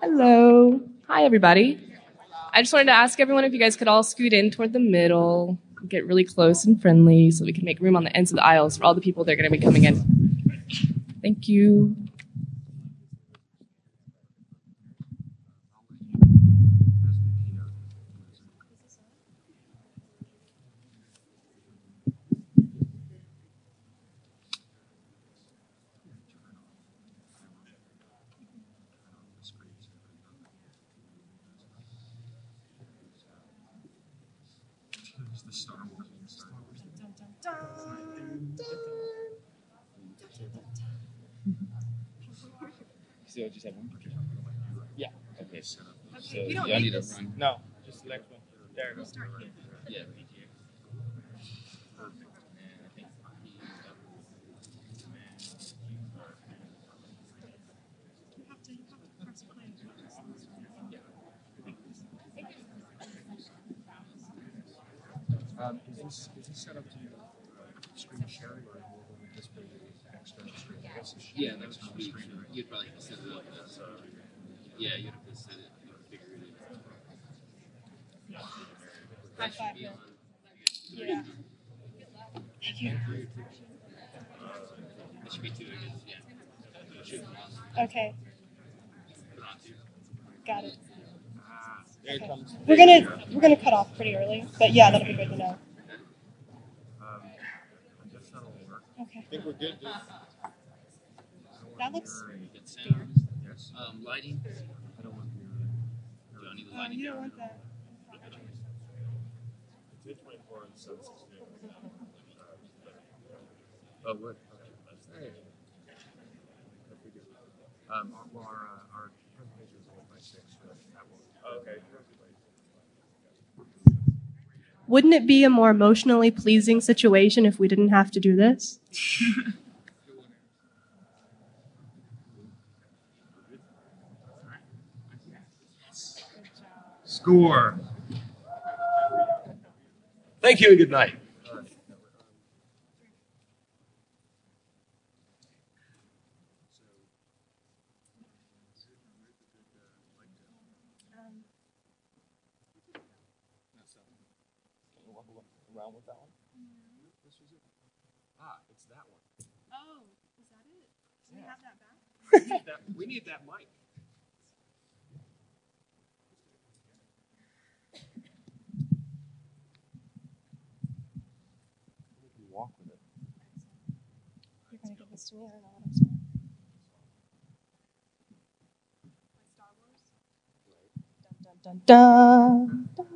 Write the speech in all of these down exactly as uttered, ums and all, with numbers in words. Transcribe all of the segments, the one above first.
Hello. Hi, everybody. I just wanted to ask everyone if you guys could all scoot in toward the middle, get really close and friendly so we can make room on the ends of the aisles for all the people that are going to be coming in. Thank you. So just have one picture. Yeah. Okay. So, Okay, so we don't y'all need need to this. run. No, just select one. There we go. Yeah. Perfect. And I think he, Um, is this is this set up to uh, screen sharing or will it just be external screen? I guess it's yeah, that external would be. screen, right? You'd probably have to set it up as. Uh, yeah, you'd have to set it. Configure it. That should be on. Yeah. Thank you. That should be two. Yeah. It should be on. Okay, Put it on two. got it. There it Okay. comes. We're gonna we're gonna cut off pretty early, but yeah, that'll be good to know. Um, I guess that'll work. Okay. I think we're good. Dude. That looks. Good sound. Yes. Um, lighting. I don't want your. Do I need the Oh, lighting you don't down? want that. It's twenty-four and seven sixteen. Oh, what? Hey. Um, our, well, our, uh, our presentation is only by six, so that will. Okay. Wouldn't it be a more emotionally pleasing situation if we didn't have to do this? Score. Thank you and good night. Around with that one. This was it. Ah, it's that one. Oh, is that it? Do we have that back? We need that, we need that mic. You walk with it. You're gonna give this to me. I don't know what I'm saying. Star Wars. Dun dun dun dun.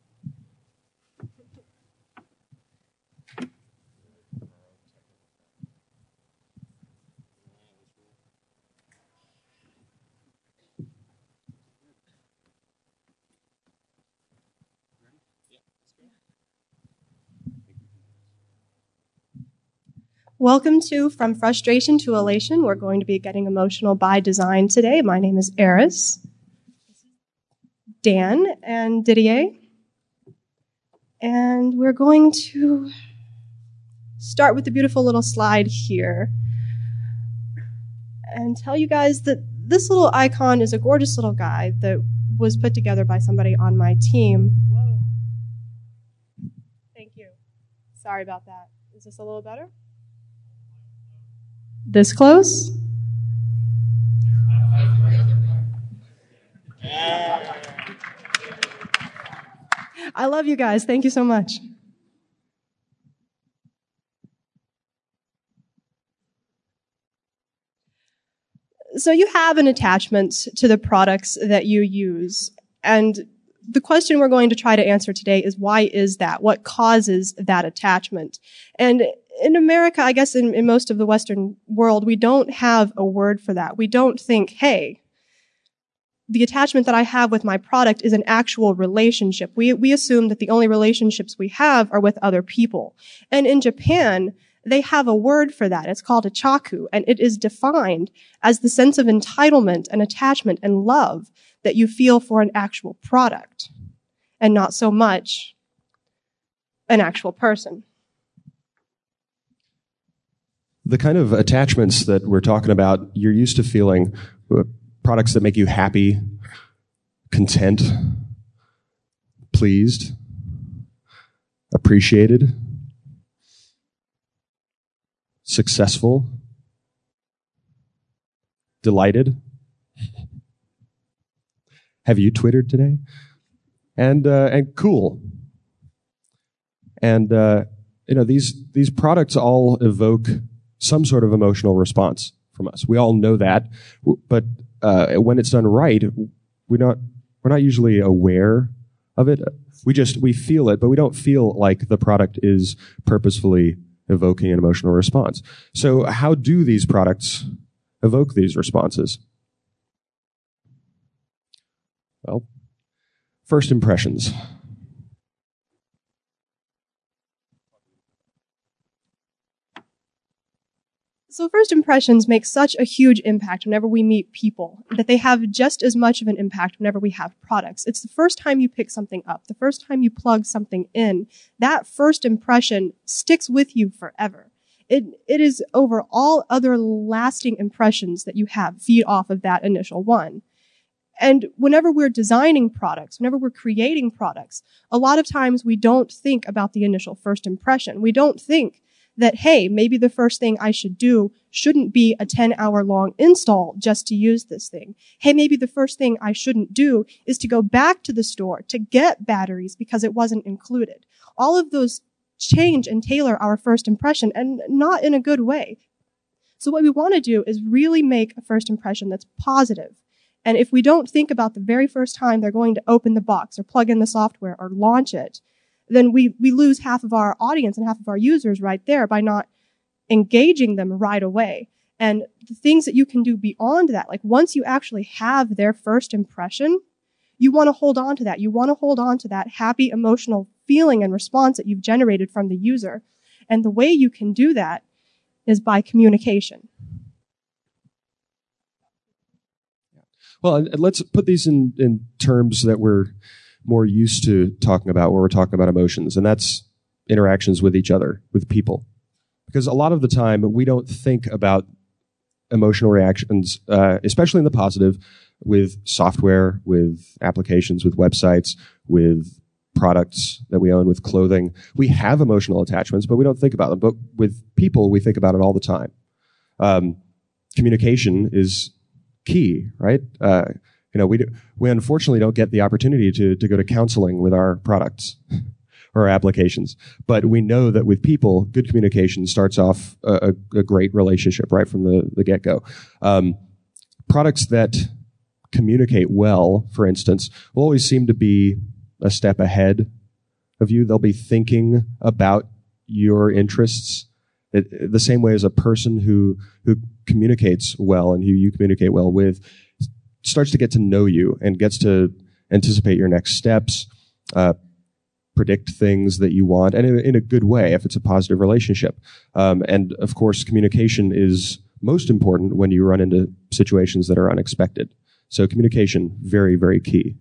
Welcome to From Frustration to Elation. We're going to be getting emotional by design today. My name is Eris, Dan, and Didier. And we're going to start with the beautiful little slide here and tell you guys that this little icon is a gorgeous little guy that was put together by somebody on my team. Whoa. Thank you. Sorry about that. Is this a little better? This close? I love you guys. Thank you so much. So you have an attachment to the products that you use. And the question we're going to try to answer today is, why is that? What causes that attachment? And in America, I guess in, in most of the Western world, we don't have a word for that. We don't think, hey, the attachment that I have with my product is an actual relationship. We, we assume that the only relationships we have are with other people. And in Japan, they have a word for that. It's called a chaku, and it is defined as the sense of entitlement and attachment and love that you feel for an actual product, and not so much an actual person. The kind of attachments that we're talking about, you're used to feeling products that make you happy, content, pleased, appreciated, successful, delighted. Have you Twittered today? And uh, and cool. And uh, you know, these these products all evoke some sort of emotional response from us. We all know that, but uh, when it's done right, we're not we're not usually aware of it. We just we feel it, but we don't feel like the product is purposefully evoking an emotional response. So how do these products evoke these responses? Well, first impressions. So first impressions make such a huge impact whenever we meet people, that they have just as much of an impact whenever we have products. It's the first time you pick something up, the first time you plug something in, that first impression sticks with you forever. It, it is over all other lasting impressions that you have feed off of that initial one. And whenever we're designing products, whenever we're creating products, a lot of times we don't think about the initial first impression. We don't think that, hey, maybe the first thing I should do shouldn't be a ten hour long install just to use this thing. Hey, maybe the first thing I shouldn't do is to go back to the store to get batteries because it wasn't included. All of those change and tailor our first impression, and not in a good way. So what we want to do is really make a first impression that's positive. And if we don't think about the very first time they're going to open the box or plug in the software or launch it, then we, we lose half of our audience and half of our users right there by not engaging them right away. And the things that you can do beyond that, like once you actually have their first impression, you want to hold on to that. You want to hold on to that happy emotional feeling and response that you've generated from the user. And the way you can do that is by communication. Well, and let's put these in, in terms that we're more used to talking about when we're talking about emotions, and that's interactions with each other, with people. Because a lot of the time, we don't think about emotional reactions, uh, especially in the positive, with software, with applications, with websites, with products that we own, with clothing. We have emotional attachments, but we don't think about them. But with people, we think about it all the time. Um, communication is key, right? Uh, you know, we do, we unfortunately don't get the opportunity to to go to counseling with our products or our applications, but we know that with people, good communication starts off a, a great relationship right from the the get go. Um, products that communicate well, for instance, will always seem to be a step ahead of you. They'll be thinking about your interests it, the same way as a person who who communicates well and who you communicate well with starts to get to know you and gets to anticipate your next steps, uh, predict things that you want, and in, in a good way if it's a positive relationship. Um, and of course, communication is most important when you run into situations that are unexpected. So communication, very, very key.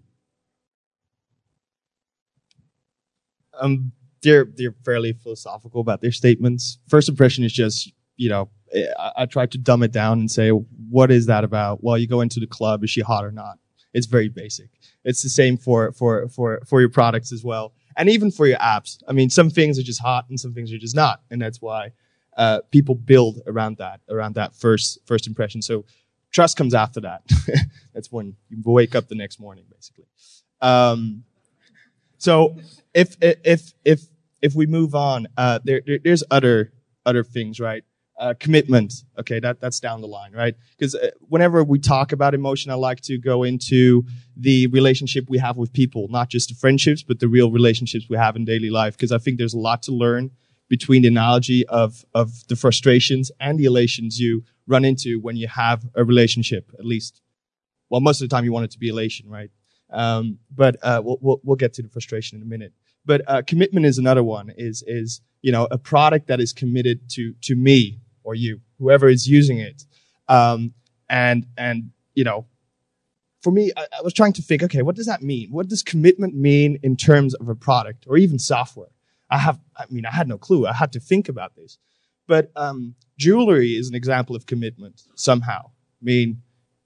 Um, they're they're fairly philosophical about their statements. First impression is just, you know, I, I try to dumb it down and say, what is that about? Well, you go into the club, is she hot or not? It's very basic. It's the same for for for for your products as well, and even for your apps. I mean, some things are just hot and some things are just not, and that's why uh, people build around that around that first first impression. So trust comes after that. That's when you wake up the next morning, basically. Um, so if if if if we move on, uh, there, there there's other other things, right? Uh, commitment, okay, that that's down the line, right? Because uh, whenever we talk about emotion, I like to go into the relationship we have with people, not just the friendships, but the real relationships we have in daily life. Because I think there's a lot to learn between the analogy of of the frustrations and the elations you run into when you have a relationship. At least, well, most of the time you want it to be elation, right? Um, but uh, we'll, we'll we'll get to the frustration in a minute. But uh, commitment is another one. Is is you know a product that is committed to to me or you, whoever is using it, um, and and you know, for me, I, I was trying to think. Okay, what does that mean? What does commitment mean in terms of a product or even software? I have. I mean, I had no clue. I had to think about this. But um, jewelry is an example of commitment somehow. I mean,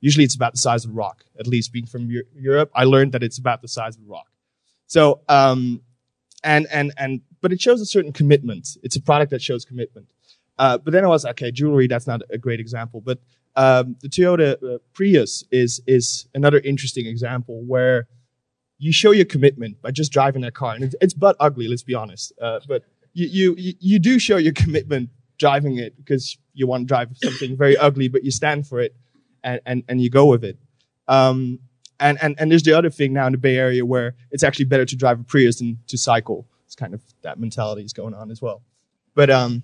Usually it's about the size of a rock. At least being from Eu- Europe, I learned that it's about the size of a rock. So, um, and, and, and, but it shows a certain commitment. It's a product that shows commitment. Uh, but then I was, okay, jewelry, that's not a great example. But, um, the Toyota uh, Prius is, is another interesting example where you show your commitment by just driving that car. And it's, it's butt ugly, let's be honest. Uh, but you, you, you do show your commitment driving it because you want to drive something very ugly, but you stand for it and, and, and you go with it. Um, and, and, and there's the other thing now in the Bay Area where it's actually better to drive a Prius than to cycle. It's kind of that mentality is going on as well. But, um,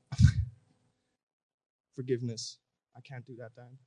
forgiveness. I can't do that, Dan.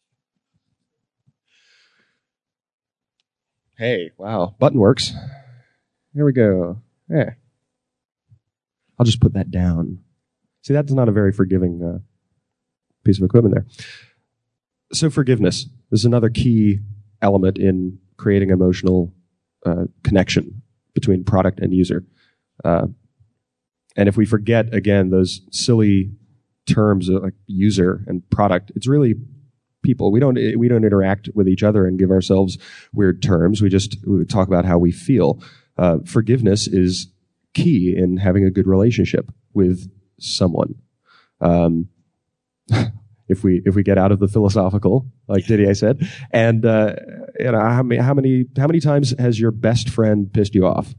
Hey, wow. Button works. Here we go. Yeah. I'll just put that down. See, that's not a very forgiving uh, piece of equipment there. So forgiveness is another key element in creating emotional uh, connection between product and user. Uh, and if we forget, again, those silly terms of like user and product, it's really people. We don't we don't interact with each other and give ourselves weird terms. We just we talk about how we feel. Uh, forgiveness is key in having a good relationship with someone. Um, if we if we get out of the philosophical, like Didier said, and uh, you know how many how many how many times has your best friend pissed you off?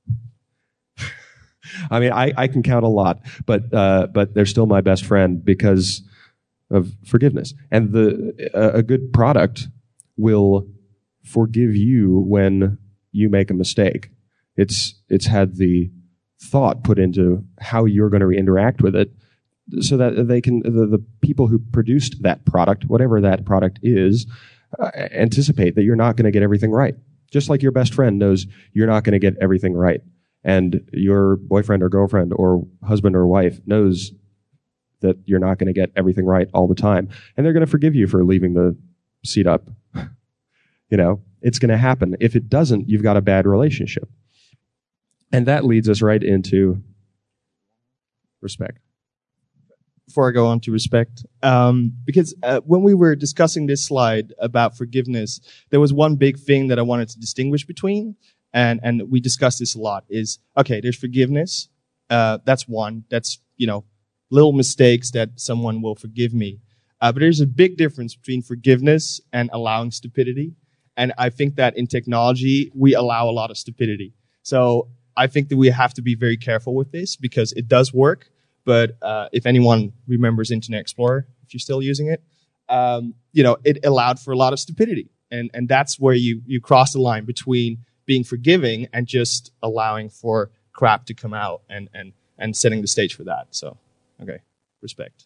I mean, I, I can count a lot, but uh, but they're still my best friend because of forgiveness. And the a, a good product will forgive you when you make a mistake. It's it's had the thought put into how you're going to interact with it, so that they can the, the people who produced that product, whatever that product is, uh, anticipate that you're not going to get everything right. Just like your best friend knows you're not going to get everything right. And your boyfriend or girlfriend or husband or wife knows that you're not going to get everything right all the time. And they're going to forgive you for leaving the seat up. You know, it's going to happen. If it doesn't, you've got a bad relationship. And that leads us right into respect. Before I go on to respect, um, because uh, when we were discussing this slide about forgiveness, there was one big thing that I wanted to distinguish between. And, and we discussed this a lot is, okay, there's forgiveness. Uh, that's one. That's, you know, little mistakes that someone will forgive me. Uh, but there's a big difference between forgiveness and allowing stupidity. And I think that in technology, we allow a lot of stupidity. So I think that we have to be very careful with this because it does work. But, uh, if anyone remembers Internet Explorer, if you're still using it, um, you know, it allowed for a lot of stupidity. And, and that's where you, you cross the line between being forgiving and just allowing for crap to come out and, and, and setting the stage for that. So, okay, respect.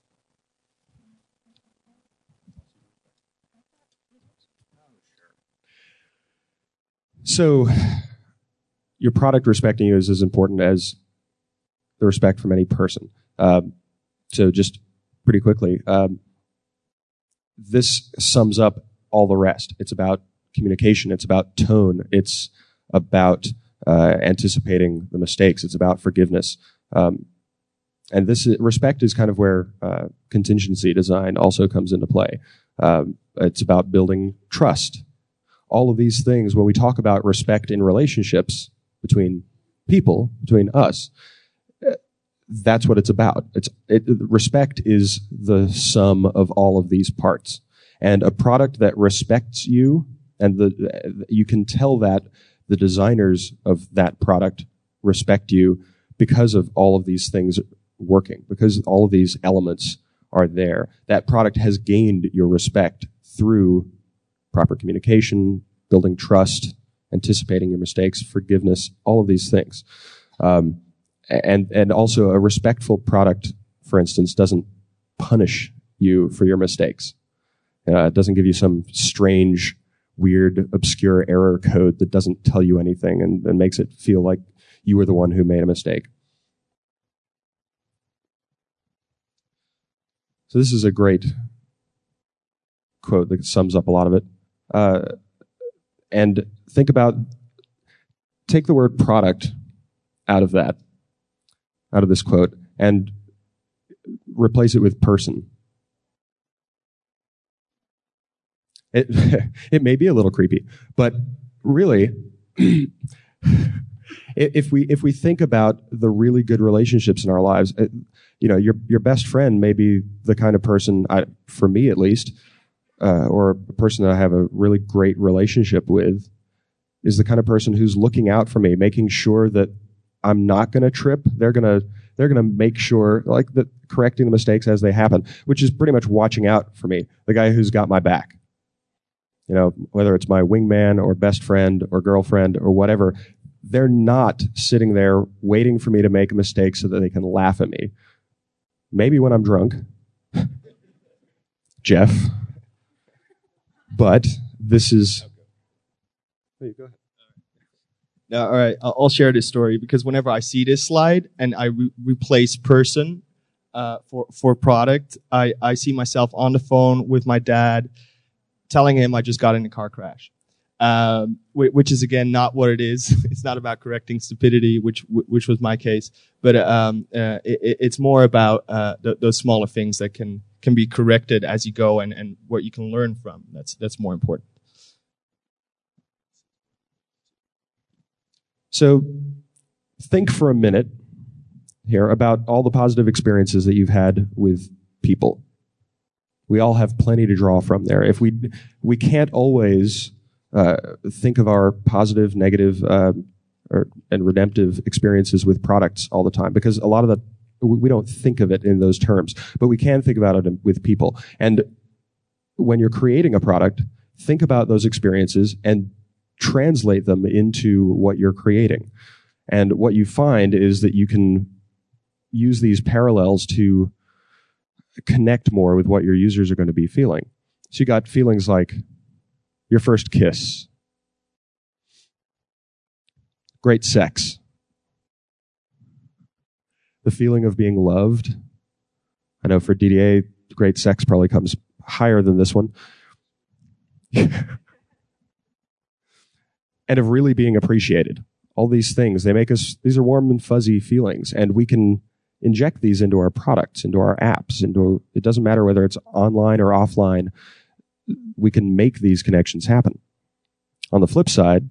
So your product respecting you is as important as the respect from any person. Um, so just pretty quickly, um, this sums up all the rest. It's about communication. It's about tone. It's about uh, anticipating the mistakes. It's about forgiveness. Um, and this is, respect is kind of where uh, contingency design also comes into play. Um, it's about building trust. All of these things, when we talk about respect in relationships between people, between us, that's what it's about. It's it, respect is the sum of all of these parts. And a product that respects you, and the you can tell that the designers of that product respect you because of all of these things working, because all of these elements are there. That product has gained your respect through proper communication, building trust, anticipating your mistakes, forgiveness, all of these things. Um, and, and also a respectful product, for instance, doesn't punish you for your mistakes. Uh, it doesn't give you some strange, weird, obscure error code that doesn't tell you anything and, and makes it feel like you were the one who made a mistake. So this is a great quote that sums up a lot of it. Uh, and think about, take the word product out of that, out of this quote, and replace it with person. It, it may be a little creepy, but really, if we if we think about the really good relationships in our lives, it, you know, your your best friend may be the kind of person, I, for me at least, uh, or a person that I have a really great relationship with, is the kind of person who's looking out for me, making sure that I'm not going to trip. They're going to they're going to make sure, like, that correcting the mistakes as they happen, which is pretty much watching out for me, the guy who's got my back. You know, whether it's my wingman or best friend or girlfriend or whatever, they're not sitting there waiting for me to make a mistake so that they can laugh at me. Maybe when I'm drunk, Jeff, but this is... Hey, go ahead. Uh, all right, I'll I'll share this story because whenever I see this slide and I re- replace person uh, for for product, I, I see myself on the phone with my dad, telling him I just got in a car crash, um, which is again not what it is. It's not about correcting stupidity, which which was my case, but um, uh, it, it's more about uh, th- those smaller things that can can be corrected as you go and, and what you can learn from. That's that's more important. So think for a minute here about all the positive experiences that you've had with people. We all have plenty to draw from there. If we we can't always uh, think of our positive, negative, uh, or, and redemptive experiences with products all the time, because a lot of the we don't think of it in those terms, but we can think about it with people. And when you're creating a product, think about those experiences and translate them into what you're creating. And what you find is that you can use these parallels to connect more with what your users are going to be feeling. So you got feelings like your first kiss, great sex, the feeling of being loved. I know for D D A, great sex probably comes higher than this one. And of really being appreciated. All these things, they make us, these are warm and fuzzy feelings, and we can inject these into our products, into our apps, into, it doesn't matter whether it's online or offline, we can make these connections happen. On the flip side,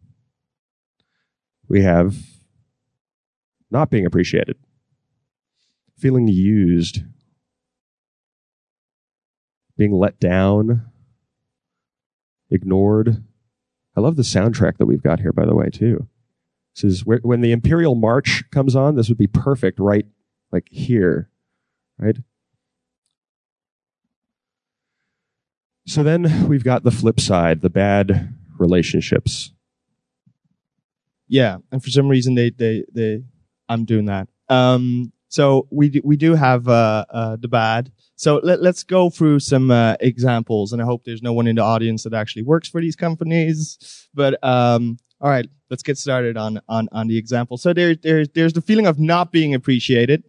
we have not being appreciated, feeling used, being let down, ignored. I love the soundtrack that we've got here, by the way, too. This is where, when the Imperial March comes on, this would be perfect right like here, right? So then we've got the flip side, the bad relationships. Yeah, and for some reason they they they I'm doing that. Um, so we do, we do have uh, uh, the bad. So let, let's go through some uh, examples, and I hope there's no one in the audience that actually works for these companies. But um, all right, let's get started on on on the example. So there there's there's the feeling of not being appreciated.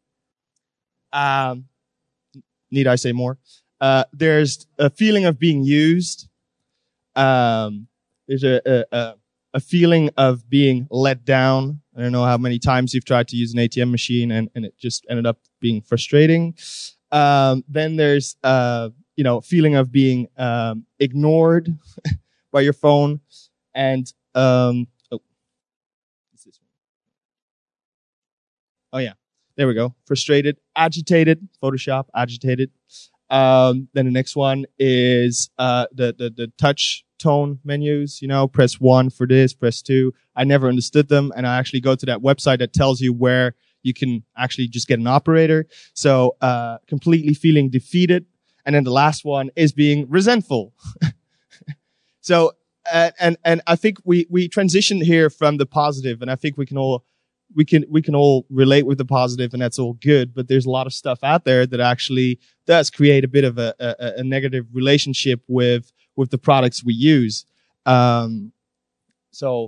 Um, need I say more? Uh, there's a feeling of being used. Um, there's a, a a a feeling of being let down. I don't know how many times you've tried to use an A T M machine and and it just ended up being frustrating. Um, then there's, uh, you know, feeling of being, um, ignored by your phone and, um, oh, what's this one? Oh yeah, there we go. Frustrated, agitated, Photoshop, agitated. Um, then the next one is, uh, the, the, the touch tone menus, you know, press one for this, press two. I never understood them. And I actually go to that website that tells you where you can actually just get an operator. So, uh, completely feeling defeated. And then the last one is being resentful. So, uh, and, and I think we, we transitioned here from the positive, and I think we can all, we can, we can all relate with the positive, and that's all good. But there's a lot of stuff out there that actually does create a bit of a, a, a negative relationship with, with the products we use. Um, so,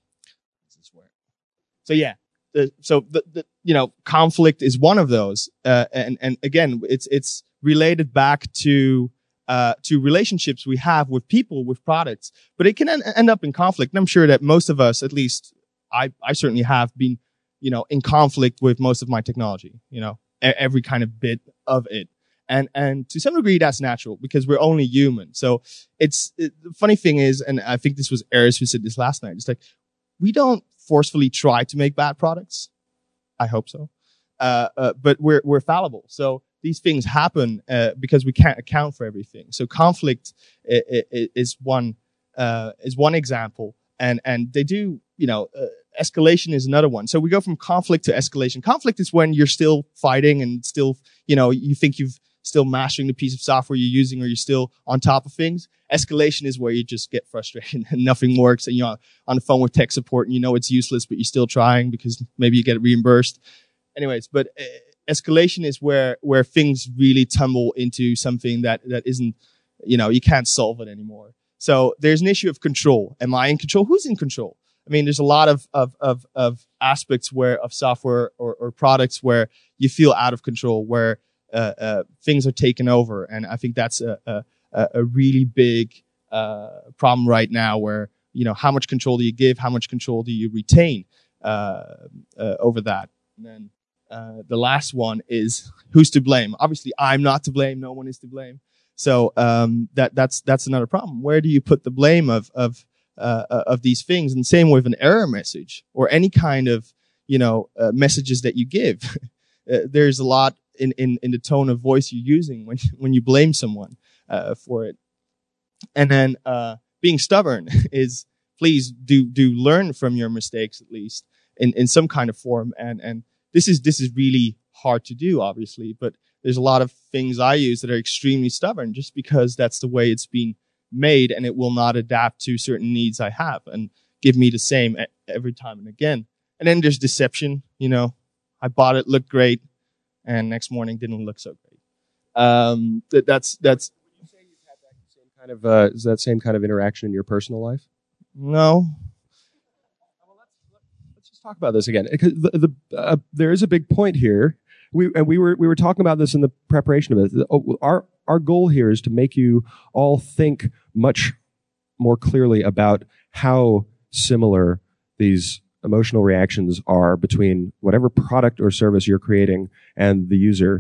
so yeah. Uh, so the, the, you know, conflict is one of those. Uh, and, and again, it's, it's related back to, uh, to relationships we have with people, with products, but it can en- end up in conflict. And I'm sure that most of us, at least I, I certainly have been, you know, in conflict with most of my technology, you know, every kind of bit of it. And, and to some degree, that's natural because we're only human. So it's, it, the funny thing is, and I think this was Eris who said this last night, it's like, we don't forcefully try to make bad products. I hope so. Uh, uh, but we're, we're fallible. So these things happen, uh, because we can't account for everything. So conflict is, is one, uh, is one example. And, and they do, you know, uh, escalation is another one. So we go from conflict to escalation. Conflict is when you're still fighting and still, you know, you think you've still mastering the piece of software you're using or you're still on top of things. Escalation is where you just get frustrated and nothing works and you're on the phone with tech support and you know it's useless, but you're still trying because maybe you get reimbursed. Anyways, but uh, escalation is where, where things really tumble into something that, that isn't, you know, you can't solve it anymore. So there's an issue of control. Am I in control? Who's in control? I mean, there's a lot of, of, of, of aspects where, of software or, or products where you feel out of control, where, uh, uh, things are taken over. And I think that's a, a, a really big, uh, problem right now where, you know, how much control do you give? How much control do you retain, uh, uh over that? And then, uh, the last one is who's to blame? Obviously, I'm not to blame. No one is to blame. So, um, that, that's, that's another problem. Where do you put the blame of, of, Uh, of these things? And same with an error message or any kind of, you know, uh, messages that you give. uh, there's a lot in, in, in the tone of voice you're using when, when you blame someone, uh, for it. And then, uh, being stubborn is please do, do learn from your mistakes at least in, in some kind of form. And, and this is, this is really hard to do, obviously, but there's a lot of things I use that are extremely stubborn just because that's the way it's been made and it will not adapt to certain needs I have and give me the same every time and again. And then there's deception. You know, I bought it, looked great, and next morning didn't look so great. Um, that, that's, that's. Would you say you've had that same kind of, uh, is that same kind of interaction in your personal life? No. Well, let's, let's just talk about this again. Because the, the, uh, there is a big point here. We, and we were, we were talking about this in the preparation of it. Our, Our goal here is to make you all think much more clearly about how similar these emotional reactions are between whatever product or service you're creating and the user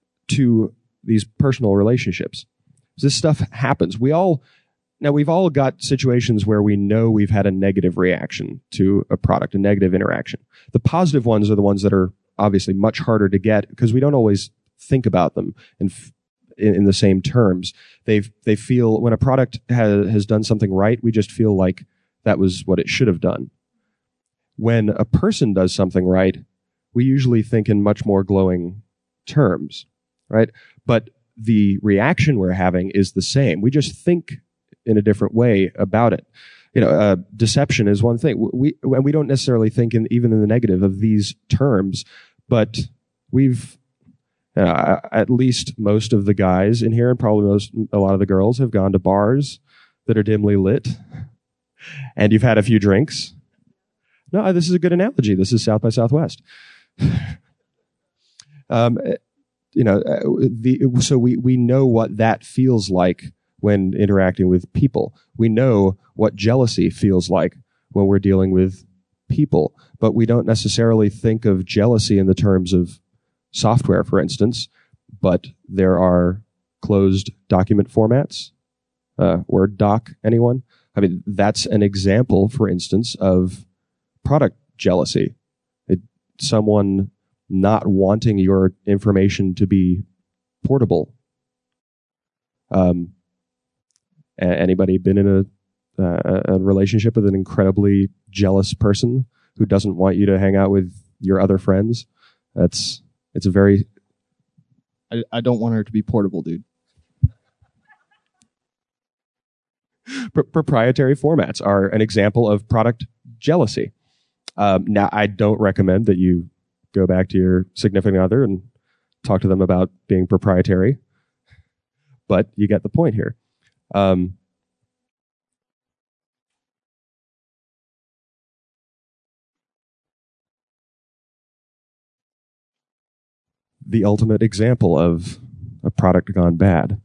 to these personal relationships. This stuff happens. We all, now we've all got situations where we know we've had a negative reaction to a product, a negative interaction. The positive ones are the ones that are obviously much harder to get because we don't always think about them and f- In, in the same terms. They they feel when a product has has done something right, we just feel like that was what it should have done. When a person does something right, we usually think in much more glowing terms, right? But the reaction we're having is the same. We just think in a different way about it. You know, uh, deception is one thing. We and we don't necessarily think in even in the negative of these terms, but we've Uh, at least most of the guys in here, and probably most, a lot of the girls, have gone to bars that are dimly lit, and you've had a few drinks. No, this is a good analogy. This is South by Southwest. um, you know, the so we we know what that feels like when interacting with people. We know what jealousy feels like when we're dealing with people, but we don't necessarily think of jealousy in the terms of software, for instance, but there are closed document formats. Uh, Word doc, anyone? I mean, that's an example, for instance, of product jealousy. It, someone not wanting your information to be portable. Um, anybody been in a, uh, a relationship with an incredibly jealous person who doesn't want you to hang out with your other friends? That's It's a very... I, I don't want her to be portable, dude. Pro- proprietary formats are an example of product jealousy. Um, now, I don't recommend that you go back to your significant other and talk to them about being proprietary, but you get the point here. Um, the ultimate example of a product gone bad.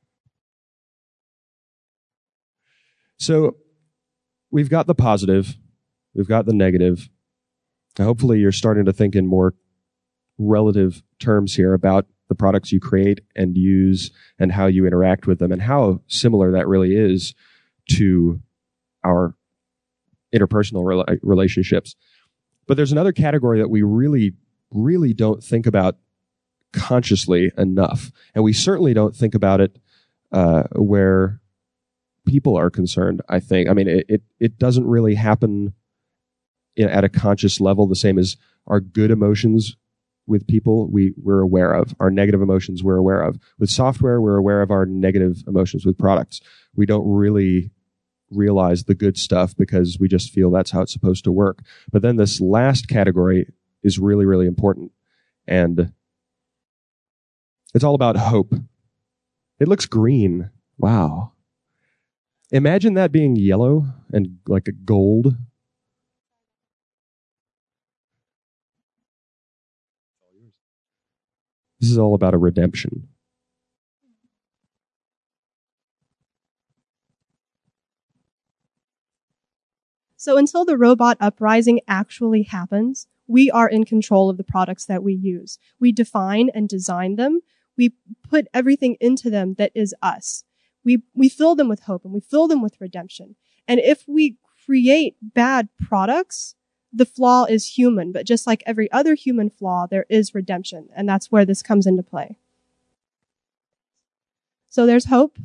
So we've got the positive, we've got the negative. Now, hopefully you're starting to think in more relative terms here about the products you create and use and how you interact with them and how similar that really is to our interpersonal rela- relationships. But there's another category that we really, really don't think about consciously enough. And we certainly don't think about it uh, where people are concerned, I think. I mean, it, it, it doesn't really happen in, at a conscious level the same as our good emotions with people we, we're aware of. Our negative emotions we're aware of. With software, we're aware of our negative emotions. With products, we don't really realize the good stuff because we just feel that's how it's supposed to work. But then this last category is really, really important. And it's all about hope. It looks green. Wow. Imagine that being yellow and like a gold. This is all about a redemption. So until the robot uprising actually happens, we are in control of the products that we use. We define and design them. We put everything into them that is us. We, we fill them with hope and we fill them with redemption. And if we create bad products, the flaw is human, but just like every other human flaw, there is redemption. And that's where this comes into play. So there's hope.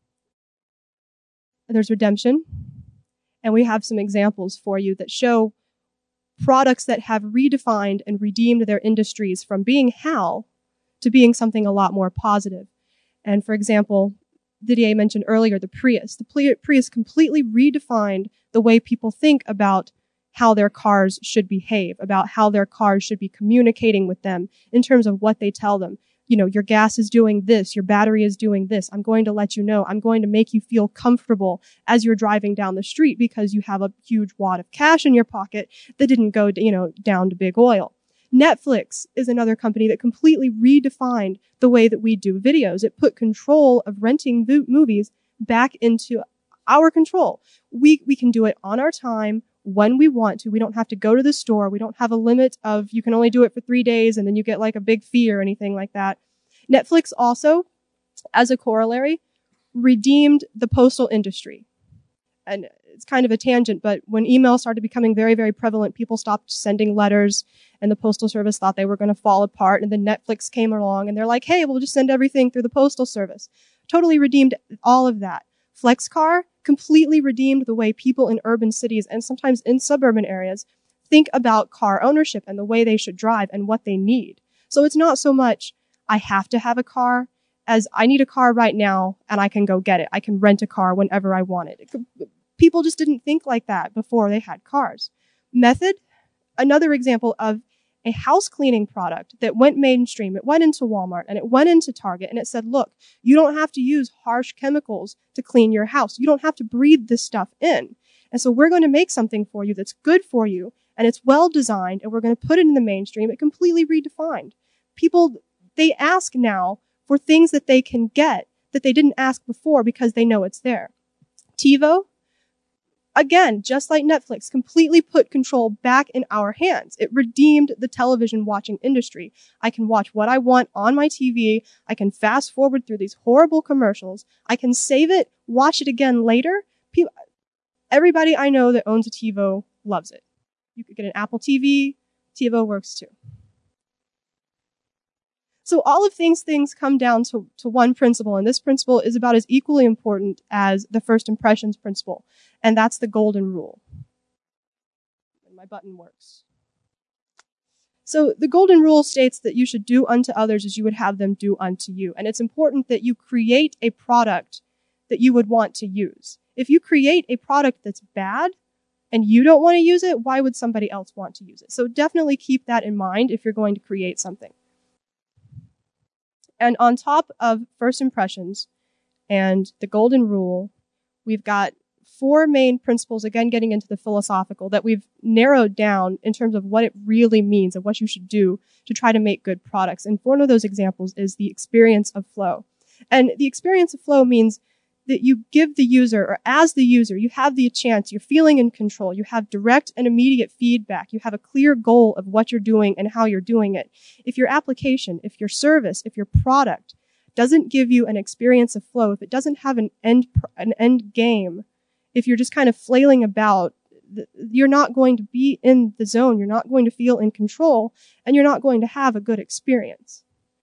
There's redemption. And we have some examples for you that show products that have redefined and redeemed their industries from being HAL to being something a lot more positive. And for example, Didier mentioned earlier the Prius. The Prius completely redefined the way people think about how their cars should behave, about how their cars should be communicating with them in terms of what they tell them. You know, your gas is doing this, your battery is doing this. I'm going to let you know. I'm going to make you feel comfortable as you're driving down the street because you have a huge wad of cash in your pocket that didn't go, you know, down to big oil. Netflix is another company that completely redefined the way that we do videos. It put control of renting vo- movies back into our control. We, we can do it on our time, when we want to. We don't have to go to the store. We don't have a limit of you can only do it for three days and then you get like a big fee or anything like that. Netflix also, as a corollary, redeemed the postal industry. And it's kind of a tangent, but when email started becoming very, very prevalent, people stopped sending letters and the postal service thought they were going to fall apart. And then Netflix came along and they're like, hey, we'll just send everything through the postal service. Totally redeemed all of that. FlexCar completely redeemed the way people in urban cities and sometimes in suburban areas think about car ownership and the way they should drive and what they need. So it's not so much I have to have a car as I need a car right now and I can go get it. I can rent a car whenever I want it. It could, people just didn't think like that before they had cars. Method, another example of a house cleaning product that went mainstream. It went into Walmart and it went into Target and it said, look, you don't have to use harsh chemicals to clean your house. You don't have to breathe this stuff in. And so we're going to make something for you that's good for you and it's well designed and we're going to put it in the mainstream. It completely redefined. People, they ask now for things that they can get that they didn't ask before because they know it's there. TiVo, again, just like Netflix, completely put control back in our hands. It redeemed the television watching industry. I can watch what I want on my T V. I can fast forward through these horrible commercials. I can save it, watch it again later. People, everybody I know that owns a TiVo loves it. You could get an Apple T V. TiVo works too. So all of these things come down to, to one principle, and this principle is about as equally important as the first impressions principle, and that's the golden rule. And my button works. So the golden rule states that you should do unto others as you would have them do unto you, and it's important that you create a product that you would want to use. If you create a product that's bad and you don't want to use it, why would somebody else want to use it? So definitely keep that in mind if you're going to create something. And on top of first impressions and the golden rule, we've got four main principles, again, getting into the philosophical, that we've narrowed down in terms of what it really means and what you should do to try to make good products. And one of those examples is the experience of flow. And the experience of flow means that you give the user, or as the user, you have the chance, you're feeling in control, you have direct and immediate feedback, you have a clear goal of what you're doing and how you're doing it. If your application, if your service, if your product doesn't give you an experience of flow, if it doesn't have an end, an end game, if you're just kind of flailing about, you're not going to be in the zone, you're not going to feel in control, and you're not going to have a good experience.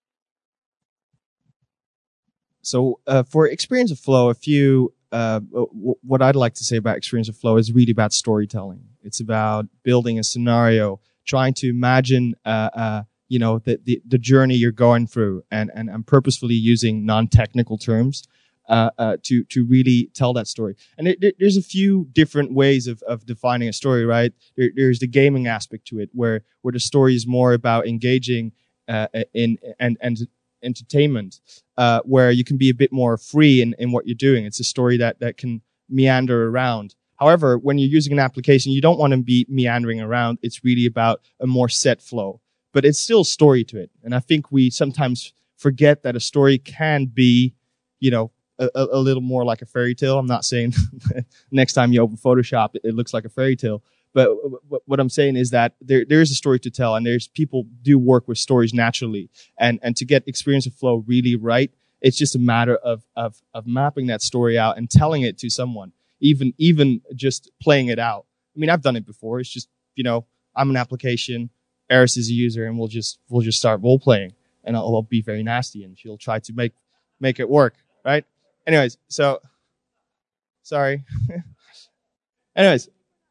So uh, for experience of flow, a few, uh, w- what I'd like to say about experience of flow is really about storytelling. It's about building a scenario, trying to imagine, uh, uh, you know, the, the, the journey you're going through, and, and, and purposefully using non-technical terms uh, uh, to, to really tell that story. And it, it, there's a few different ways of, of defining a story, right? There, there's the gaming aspect to it, where, where the story is more about engaging uh, in, and, and, entertainment, uh, where you can be a bit more free in, in what you're doing. It's a story that, that can meander around. However, when you're using an application, you don't want to be meandering around. It's really about a more set flow, but it's still story to it. And I think we sometimes forget that a story can be, you know, a, a little more like a fairy tale. I'm not saying next time you open Photoshop, it, it looks like a fairy tale. But what I'm saying is that there there is a story to tell, and there's people do work with stories naturally, and and to get experience of flow really right, it's just a matter of of of mapping that story out and telling it to someone, even even just playing it out. I mean, I've done it before. It's just, you know, I'm an application, Eris is a user, and we'll just we'll just start role playing, and I'll, I'll be very nasty, and she'll try to make make it work, right? Anyways, so sorry. Anyways.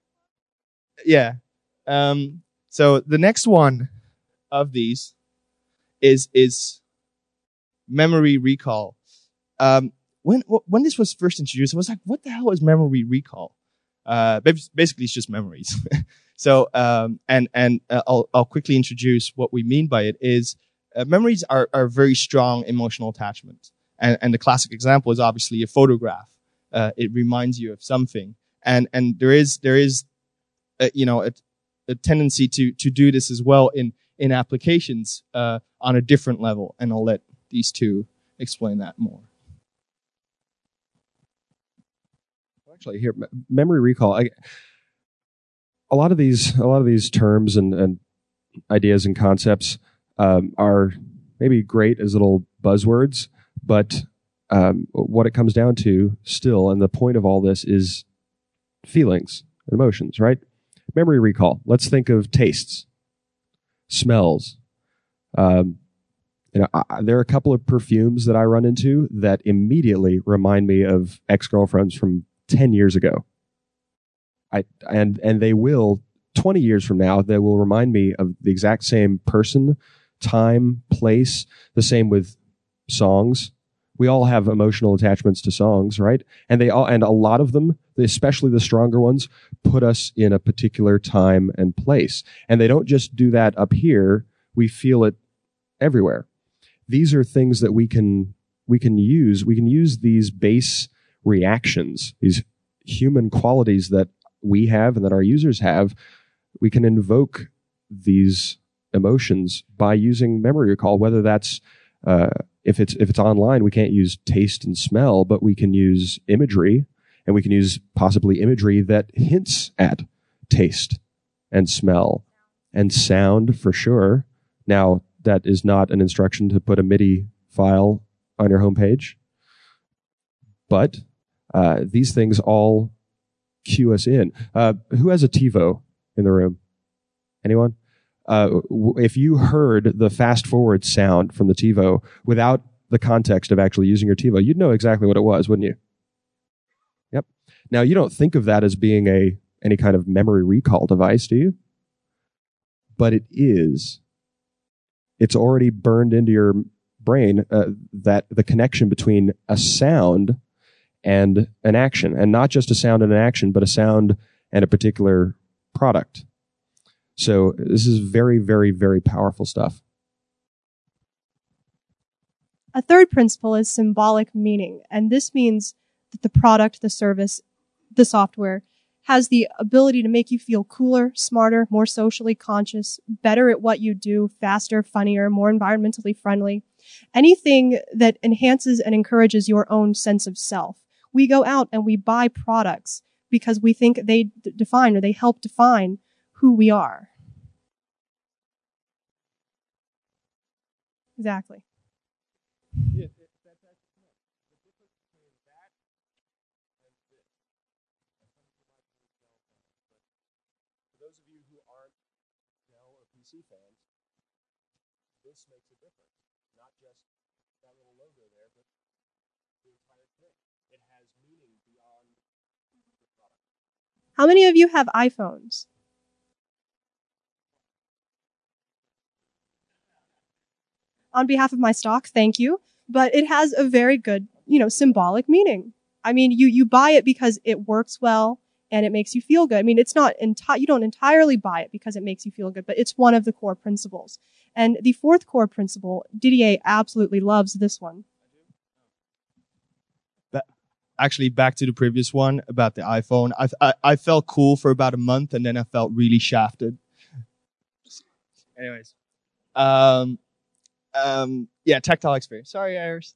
Yeah. Um, so the next one of these is is memory recall. Um, when when this was first introduced, I was like, "What the hell is memory recall?" Uh, basically, it's just memories. so, um, and and uh, I'll I'll quickly introduce what we mean by it. Is uh, memories are are very strong emotional attachment, and and the classic example is obviously a photograph. Uh, it reminds you of something, and and there is there is. Uh, you know, a, a tendency to to do this as well in in applications uh, on a different level, and I'll let these two explain that more. Actually, here, memory recall. I, a lot of these, a lot of these terms and, and ideas and concepts um, are maybe great as little buzzwords, but um, what it comes down to, still, and the point of all this is feelings and emotions, right? Memory recall. Let's think of tastes, smells. Um, you know, I, there are a couple of perfumes that I run into that immediately remind me of ex-girlfriends from ten years ago. I and and they will twenty years from now. They will remind me of the exact same person, time, place. The same with songs. We all have emotional attachments to songs, right? And they all, and a lot of them, especially the stronger ones, put us in a particular time and place. And they don't just do that up here. We feel it everywhere. These are things that we can, we can use. We can use these base reactions, these human qualities that we have and that our users have. We can invoke these emotions by using memory recall, whether that's, uh, If it's if it's online, we can't use taste and smell, but we can use imagery, and we can use possibly imagery that hints at taste and smell and sound for sure. Now, that is not an instruction to put a MIDI file on your homepage, but uh, these things all cue us in. Uh, who has a TiVo in the room? Anyone? Uh, if you heard the fast forward sound from the TiVo without the context of actually using your TiVo, you'd know exactly what it was, wouldn't you? Yep. Now, you don't think of that as being a any kind of memory recall device, do you? But it is. It's already burned into your brain uh, that the connection between a sound and an action, and not just a sound and an action, but a sound and a particular product. So this is very, very, very powerful stuff. A third principle is symbolic meaning, and this means that the product, the service, the software has the ability to make you feel cooler, smarter, more socially conscious, better at what you do, faster, funnier, more environmentally friendly. Anything that enhances and encourages your own sense of self, We go out and we buy products because we think they d- define or they help define who we are. Exactly. Yeah, that's actually no. The difference between that and this. And some of you might be Dell fans, but for those of you who aren't Dell or P C fans, this makes a difference. Not just that little logo there, but the entire thing. It has meaning beyond the product. How many of you have iPhones? On behalf of my stock, thank you. But it has a very good, you know, symbolic meaning. I mean, you, you buy it because it works well and it makes you feel good. I mean, it's not enti- you don't entirely buy it because it makes you feel good, but it's one of the core principles. And the fourth core principle, Didier absolutely loves this one. Actually, back to the previous one about the iPhone. I, I, I felt cool for about a month and then I felt really shafted. Anyways. Um, Um, yeah, tactile experience. Sorry, Iris.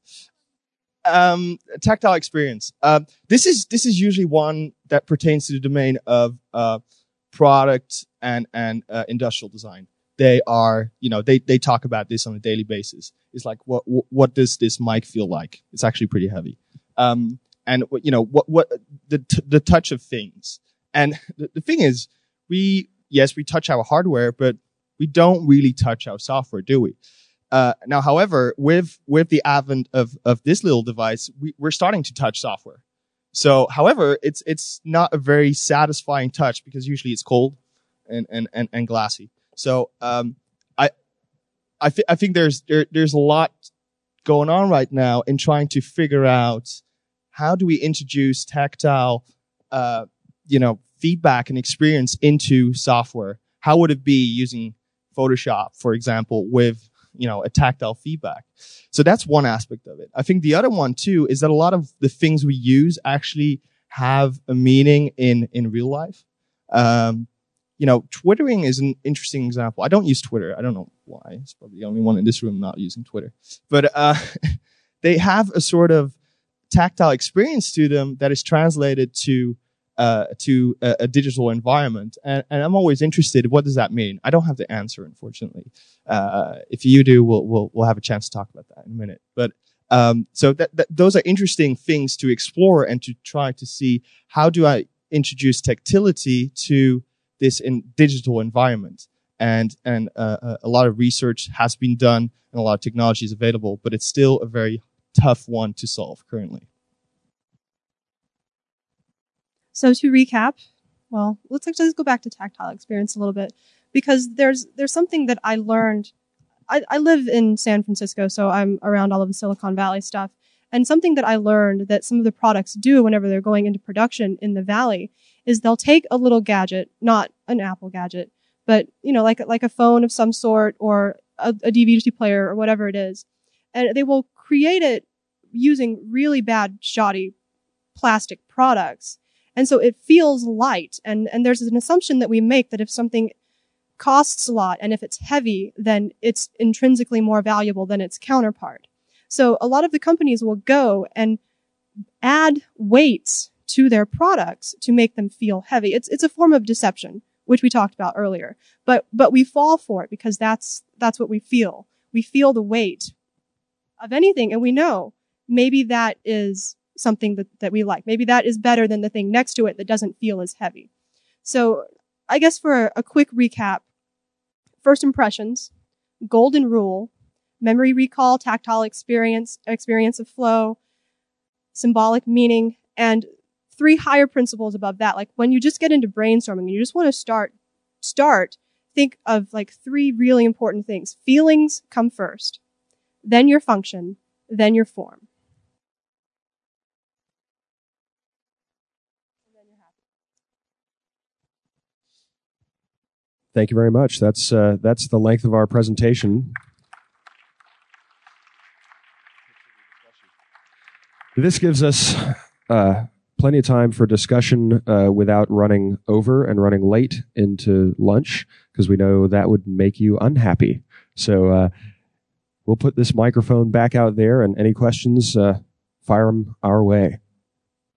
Um, tactile experience. Um, this is this is usually one that pertains to the domain of uh, product and and uh, industrial design. They are, you know, they they talk about this on a daily basis. It's like, what what does this mic feel like? It's actually pretty heavy. Um, and you know what what the t- the touch of things. And the, the thing is, we yes we touch our hardware, but we don't really touch our software, do we? Uh, now, however, with with the advent of of this little device, we, we're starting to touch software. So, however, it's it's not a very satisfying touch because usually it's cold and and and, and glassy. So, um, I I, th- I think there's there, there's a lot going on right now in trying to figure out how do we introduce tactile, uh, you know, feedback and experience into software. How would it be using Photoshop, for example, with you know, a tactile feedback. So that's one aspect of it. I think the other one too is that a lot of the things we use actually have a meaning in, in real life. Um, you know, Twittering is an interesting example. I don't use Twitter. I don't know why. It's probably the only one in this room not using Twitter. But, uh, they have a sort of tactile experience to them that is translated to Uh, to a, a digital environment. And, and I'm always interested, what does that mean? I don't have the answer, unfortunately. Uh, if you do, we'll, we'll, we'll have a chance to talk about that in a minute. But, um, so that, that, those are interesting things to explore and to try to see how do I introduce tactility to this in digital environment. And, and, uh, a lot of research has been done and a lot of technology is available, but it's still a very tough one to solve currently. So to recap, well, let's actually just go back to tactile experience a little bit because there's there's something that I learned. I, I live in San Francisco, so I'm around all of the Silicon Valley stuff. And something that I learned that some of the products do whenever they're going into production in the Valley is they'll take a little gadget, not an Apple gadget, but you know, like like a phone of some sort or a, a D V D player or whatever it is, and they will create it using really bad, shoddy plastic products. And so it feels light. And, and there's an assumption that we make that if something costs a lot and if it's heavy, then it's intrinsically more valuable than its counterpart. So a lot of the companies will go and add weights to their products to make them feel heavy. It's, it's a form of deception, which we talked about earlier. But, but we fall for it because that's, that's what we feel. We feel the weight of anything and we know maybe that is something that, that we like. Maybe that is better than the thing next to it that doesn't feel as heavy. So I guess for a, a quick recap, first impressions, golden rule, memory recall, tactile experience, experience of flow, symbolic meaning, and three higher principles above that. Like when you just get into brainstorming, you just want to start, start, think of like three really important things. Feelings come first, then your function, then your form. Thank you very much. That's uh, that's the length of our presentation. This gives us uh, plenty of time for discussion uh, without running over and running late into lunch, because we know that would make you unhappy. So uh, we'll put this microphone back out there, and any questions, uh, fire them our way.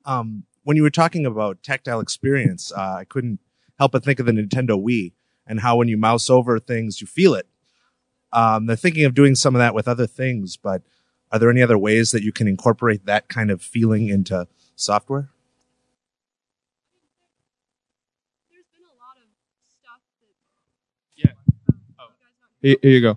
Um, when you were talking about tactile experience, uh, I couldn't help but think of the Nintendo Wii and how when you mouse over things, you feel it. Um, they're thinking of doing some of that with other things, but are there any other ways that you can incorporate that kind of feeling into software? There's been a lot of stuff that. Yeah. Oh. Here, here you go.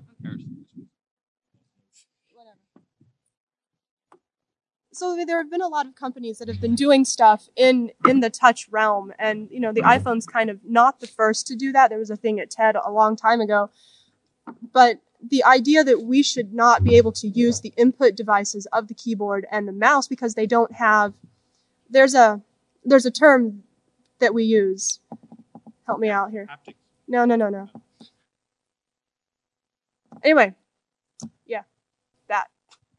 So there have been a lot of companies that have been doing stuff in, in the touch realm, and you know the iPhone's kind of not the first to do that. There was a thing at TED a long time ago, but the idea that we should not be able to use the input devices of the keyboard and the mouse because they don't have, there's a there's a term that we use. Help me out here. No, no, no, no. Anyway, yeah, that.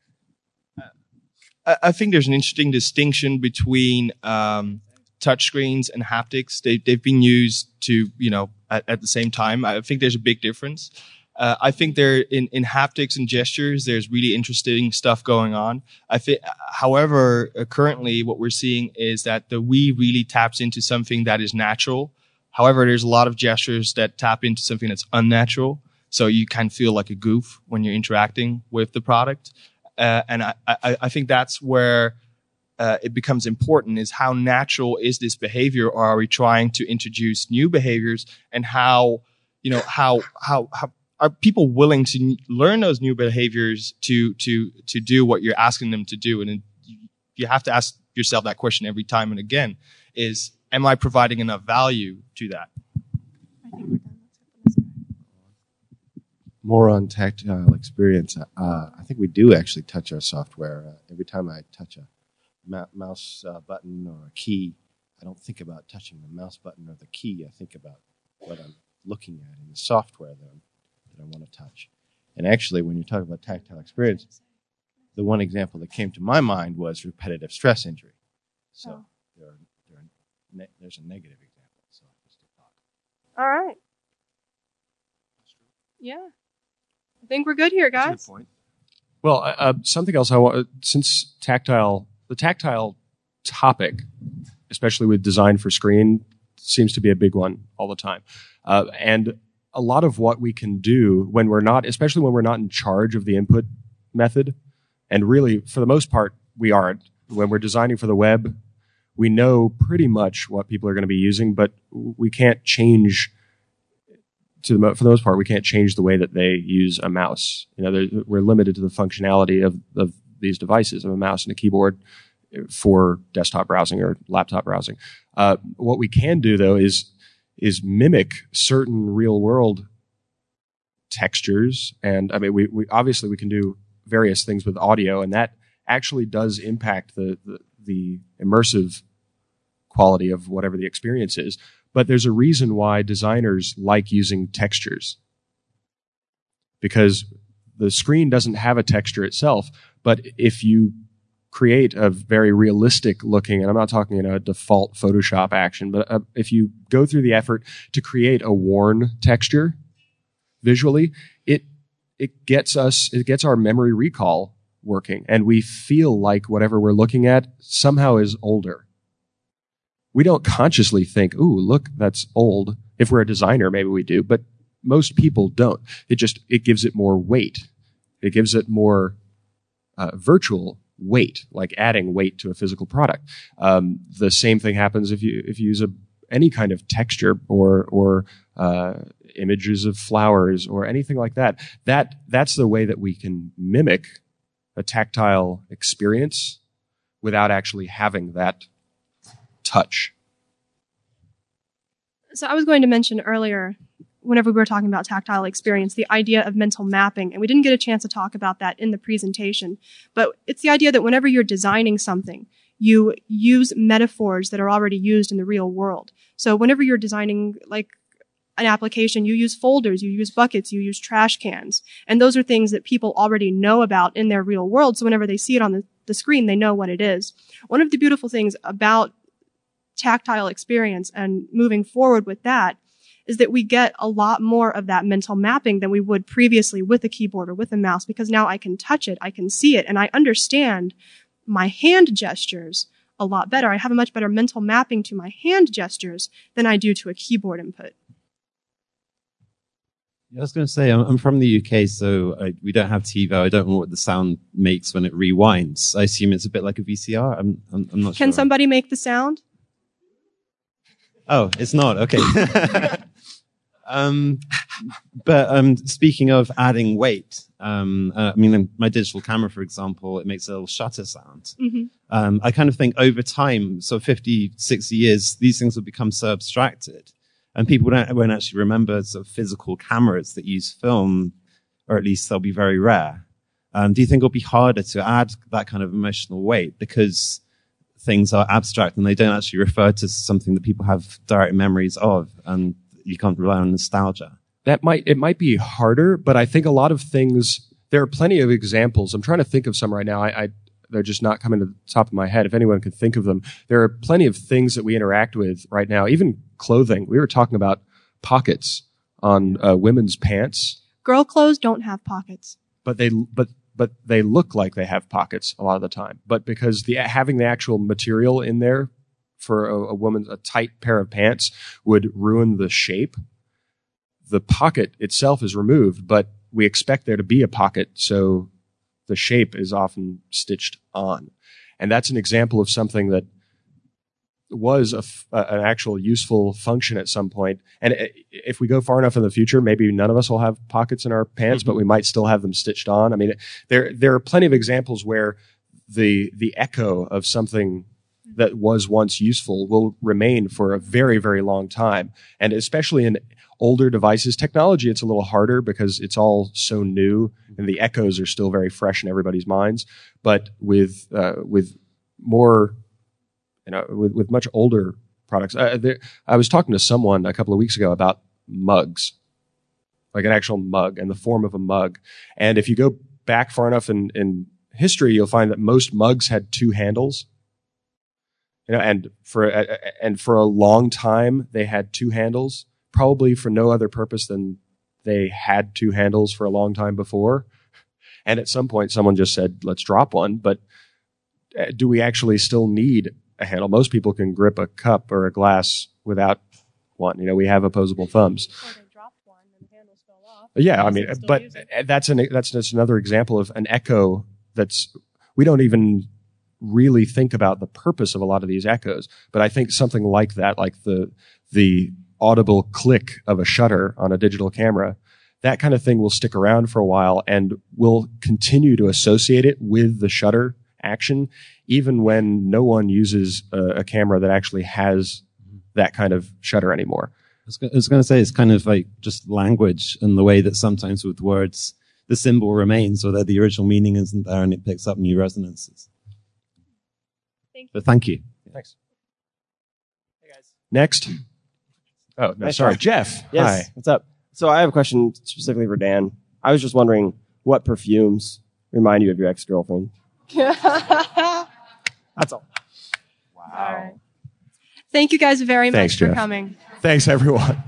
I think there's an interesting distinction between um, touchscreens and haptics. They, they've been used to, you know, at, at the same time. I think there's a big difference. Uh, I think there in, in haptics and gestures, there's really interesting stuff going on. I think, however, uh, currently what we're seeing is that the Wii really taps into something that is natural. However, there's a lot of gestures that tap into something that's unnatural. So you kind of feel like a goof when you're interacting with the product. Uh, and I, I, I think that's where uh, it becomes important is how natural is this behavior, or are we trying to introduce new behaviors, and how, you know, how, how, how are people willing to learn those new behaviors to, to, to do what you're asking them to do? And you have to ask yourself that question every time and again is, am I providing enough value to that? More on tactile experience. Uh, I think we do actually touch our software. Uh, every time I touch a ma- mouse uh, button or a key, I don't think about touching the mouse button or the key. I think about what I'm looking at in the software that, I'm, that I want to touch. And actually, when you talk about tactile experience, the one example that came to my mind was repetitive stress injury. So oh. there are, there are ne- there's a negative example. So just a thought. All right. Yeah. I think we're good here, guys. That's a good point. Well, uh, something else I want, since tactile, the tactile topic, especially with design for screen, seems to be a big one all the time. Uh, and a lot of what we can do when we're not, especially when we're not in charge of the input method, and really, for the most part, we aren't. When we're designing for the web, we know pretty much what people are going to be using, but we can't change To the, for the most part, we can't change the way that they use a mouse. You know, we're limited to the functionality of, of these devices, of a mouse and a keyboard for desktop browsing or laptop browsing. Uh, what we can do, though, is is mimic certain real world textures. And I mean, we, we obviously we can do various things with audio, and that actually does impact the, the, the immersive quality of whatever the experience is. But there's a reason why designers like using textures. Because the screen doesn't have a texture itself, but if you create a very realistic looking, and I'm not talking in a default Photoshop action, but uh, if you go through the effort to create a worn texture visually, it it gets us, it gets our memory recall working, and we feel like whatever we're looking at somehow is older. We don't consciously think, ooh, look, that's old. If we're a designer, maybe we do, but most people don't. It just, it gives it more weight. It gives it more uh, virtual weight, like adding weight to a physical product. Um, the same thing happens if you if you use a, any kind of texture or or uh, images of flowers or anything like that. That that's the way that we can mimic a tactile experience without actually having that touch. So I was going to mention earlier, whenever we were talking about tactile experience, the idea of mental mapping, and we didn't get a chance to talk about that in the presentation, but it's the idea that whenever you're designing something, you use metaphors that are already used in the real world. So whenever you're designing like an application, you use folders, you use buckets, you use trash cans, and those are things that people already know about in their real world, so whenever they see it on the, the screen, they know what it is. One of the beautiful things about tactile experience and moving forward with that is that we get a lot more of that mental mapping than we would previously with a keyboard or with a mouse, because now I can touch it, I can see it, and I understand my hand gestures a lot better. I have a much better mental mapping to my hand gestures than I do to a keyboard input. I was going to say, I'm, I'm from the U K, so I, we don't have TiVo. I don't know what the sound makes when it rewinds. I assume it's a bit like a V C R. I'm, I'm, I'm not sure. Can somebody make the sound? Oh, it's not. Okay. um, but um, speaking of adding weight, um, uh, I mean, my digital camera, for example, it makes a little shutter sound. Mm-hmm. Um, I kind of think over time, so fifty, sixty years, these things will become so abstracted. And people don't, won't actually remember sort of physical cameras that use film, or at least they'll be very rare. Um, do you think it'll be harder to add that kind of emotional weight because things are abstract and they don't actually refer to something that people have direct memories of, and you can't rely on nostalgia? That might, it might be harder, but I think a lot of things, there are plenty of examples. I'm trying to think of some right now. I, I they're just not coming to the top of my head. If anyone could think of them, there are plenty of things that we interact with right now, even clothing. We were talking about pockets on uh, women's pants. Girl clothes don't have pockets. But they, but, but they look like they have pockets a lot of the time. But because the, having the actual material in there for a, a woman's, a tight pair of pants would ruin the shape. The pocket itself is removed, but we expect there to be a pocket. So the shape is often stitched on. And that's an example of something that was a f- uh, an actual useful function at some point. And if we go far enough in the future, maybe none of us will have pockets in our pants, mm-hmm. but we might still have them stitched on. I mean, there there are plenty of examples where the the echo of something that was once useful will remain for a very, very long time. And especially in older devices, technology, it's a little harder because it's all so new and the echoes are still very fresh in everybody's minds. But with uh, with more, you know, with, with much older products, uh, there, I was talking to someone a couple of weeks ago about mugs, like an actual mug and the form of a mug. And if you go back far enough in, in history, you'll find that most mugs had two handles. You know, and for uh, and for a long time they had two handles, probably for no other purpose than they had two handles for a long time before. And at some point, someone just said, "Let's drop one." But uh, do we actually still need a handle? Most people can grip a cup or a glass without one. You know, we have opposable thumbs. Or they dropped one and the handles fell off. Yeah, I mean, but that's an that's just another example of an echo that's we don't even really think about the purpose of a lot of these echoes. But I think something like that, like the the audible click of a shutter on a digital camera, that kind of thing will stick around for a while, and we'll continue to associate it with the shutter action, even when no one uses a, a camera that actually has that kind of shutter anymore. I was going to say, it's kind of like just language and the way that sometimes with words, the symbol remains, or that the original meaning isn't there and it picks up new resonances. Thank you. But thank you. Thanks. Hey guys. Next. Oh, no, Nice sorry. try. Jeff. Yes. Hi. What's up? So I have a question specifically for Dan. I was just wondering what perfumes remind you of your ex-girlfriend? That's all. Wow. Thank you guys very Thanks, much for Jeff. coming. Thanks, everyone.